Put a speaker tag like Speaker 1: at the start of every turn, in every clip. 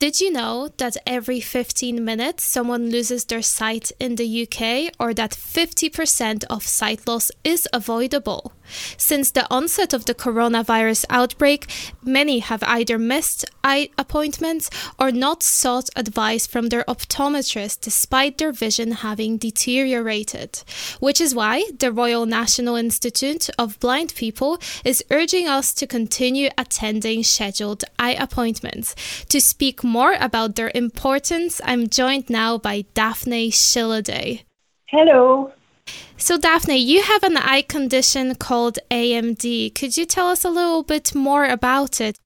Speaker 1: Did you know that every 15 minutes someone loses their sight in the UK, or that 50% of sight loss is avoidable? Since the onset of the coronavirus outbreak, many have either missed eye appointments or not sought advice from their optometrist despite their vision having deteriorated. Which is why the Royal National Institute of Blind People is urging us to continue attending scheduled eye appointments. To speak more about their importance, I'm joined now by Daphne Shilliday.
Speaker 2: Hello.
Speaker 1: So Daphne, you have an eye condition called AMD. Could you tell us a little bit more about it?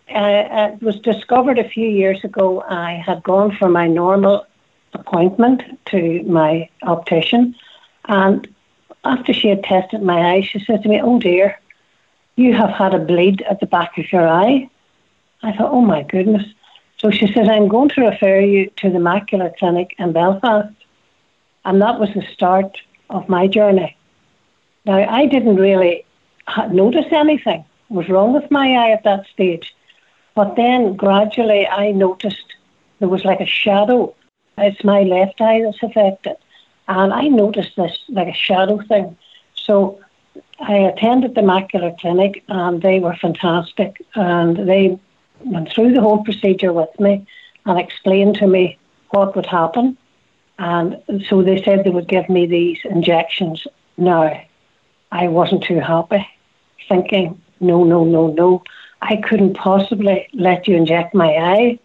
Speaker 2: It was discovered a few years ago. I had gone for my normal appointment to my optician, and after she had tested my eye, she said to me, "Oh dear, you have had a bleed at the back of your eye." I thought, oh my goodness. So she said, "I'm going to refer you to the Macular Clinic in Belfast." And that was the start of my journey. Now, I didn't really notice anything was wrong with my eye at that stage. But then gradually I noticed there was like a shadow. It's my left eye that's affected. And I noticed this like a shadow thing. So I attended the Macular Clinic, and they were fantastic. And they went through the whole procedure with me and explained to me what would happen. And so they said they would give me these injections. Now, I wasn't too happy, thinking, no, I couldn't possibly let you inject my eye.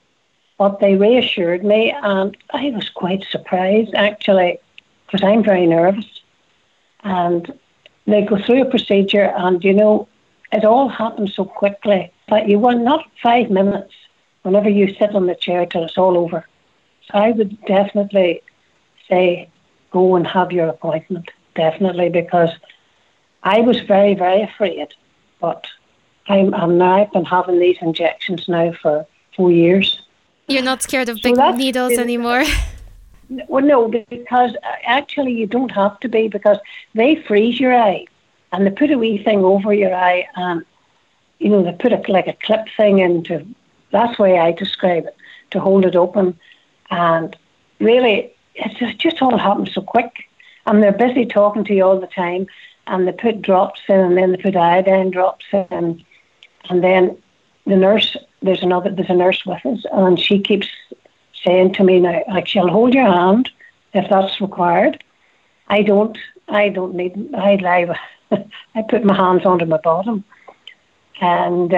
Speaker 2: But they reassured me, and I was quite surprised, actually, because I'm very nervous. And they go through a procedure, and, it all happened so quickly that you want not 5 minutes whenever you sit on the chair till it's all over. I would definitely say go and have your appointment, definitely, because I was very, very afraid. But I've been having these injections now for 4 years.
Speaker 1: You're not scared of big needles anymore?
Speaker 2: Well, no, because actually you don't have to be, because they freeze your eye and they put a wee thing over your eye, and, they put a clip thing into, that's the way I describe it, to hold it open. And really, it just all happens so quick. And they're busy talking to you all the time. And they put drops in, and then they put iodine drops in. And then the nurse, there's a nurse with us, and she keeps saying to me now, like, she'll hold your hand if that's required. I don't need, I put my hands under my bottom. And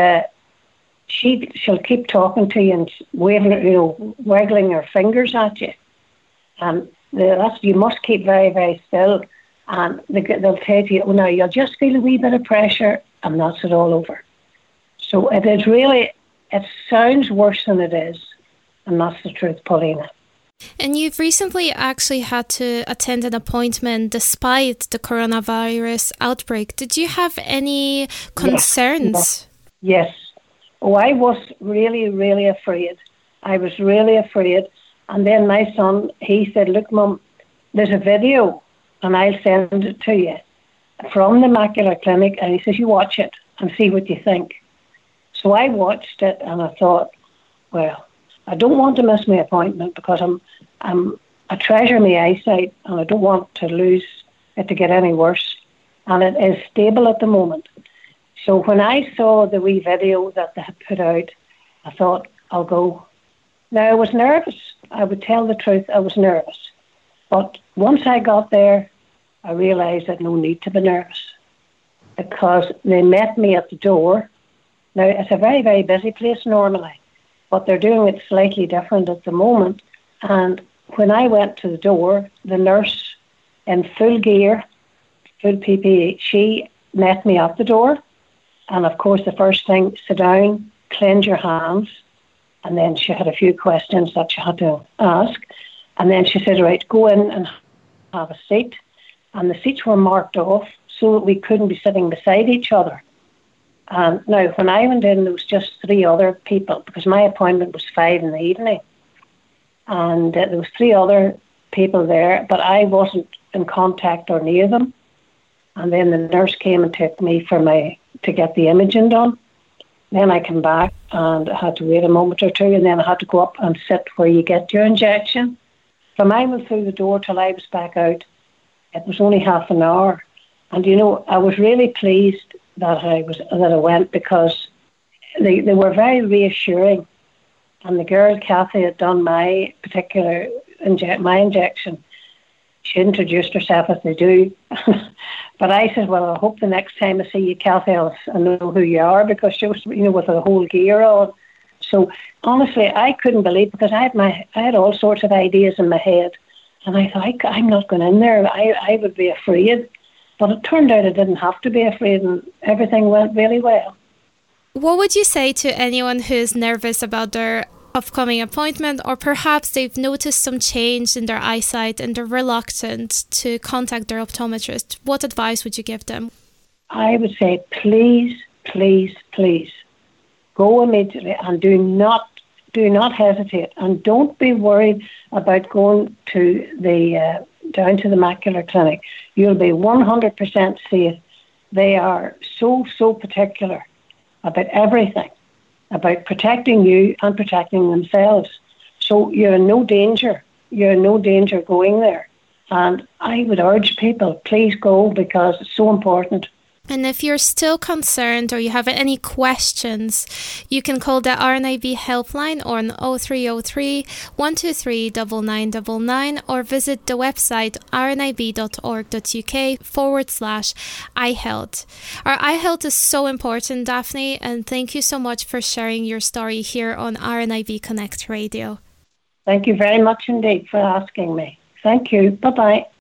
Speaker 2: she'll keep talking to you and waving, waggling her fingers at you. And you must keep very, very still. And they'll say to you, "Oh, now you'll just feel a wee bit of pressure," and that's it all over. So it is really, it sounds worse than it is. And that's the truth, Paulina.
Speaker 1: And you've recently actually had to attend an appointment despite the coronavirus outbreak. Did you have any concerns?
Speaker 2: Yes. Oh, I was really, really afraid. I was really afraid. And then my son, he said, "Look, Mum, there's a video, and I'll send it to you from the Macular Clinic." And he says, "You watch it and see what you think." So I watched it, and I thought, well, I don't want to miss my appointment, because I treasure my eyesight, and I don't want to lose it to get any worse. And it is stable at the moment. So when I saw the wee video that they had put out, I thought, I'll go. Now, I was nervous. I would tell the truth, I was nervous. But once I got there, I realised that no need to be nervous, because they met me at the door. Now, it's a very, very busy place normally, but they're doing it slightly different at the moment. And when I went to the door, the nurse in full gear, full PPE, she met me at the door. And of course, the first thing, sit down, cleanse your hands. And then she had a few questions that she had to ask. And then she said, "Right, go in and have a seat." And the seats were marked off so that we couldn't be sitting beside each other. And now, when I went in, there was just 3 other people, because my appointment was 5 in the evening. And there was 3 other people there, but I wasn't in contact or near them. And then the nurse came and took me to get the imaging done. Then I came back and I had to wait a moment or two, and then I had to go up and sit where you get your injection. From I went through the door till I was back out, it was only half an hour. And, I was really pleased that I went, because they were very reassuring. And the girl, Kathy, had done my particular injection. She introduced herself as they do. But I said, well, I hope the next time I see you, Kathy, I know who you are, because she was, with the whole gear on. So honestly, I couldn't believe, because I had all sorts of ideas in my head. And I thought, I'm not going in there. I would be afraid. But it turned out I didn't have to be afraid, and everything went really well.
Speaker 1: What would you say to anyone who's nervous about their upcoming appointment, or perhaps they've noticed some change in their eyesight and they're reluctant to contact their optometrist? What advice would you give them?
Speaker 2: I would say, please, please, please, go immediately, and do not hesitate, and don't be worried about going to the down to the macular clinic. You'll be 100% safe. They are so particular about everything, about protecting you and protecting themselves. So you're in no danger. You're in no danger going there. And I would urge people, please go, because it's so important.
Speaker 1: And if you're still concerned or you have any questions, you can call the RNIB helpline on 0303 123 9999, or visit the website rnib.org.uk/iHealth. Our iHealth is so important, Daphne, and thank you so much for sharing your story here on RNIB Connect Radio.
Speaker 2: Thank you very much indeed for asking me. Thank you. Bye-bye.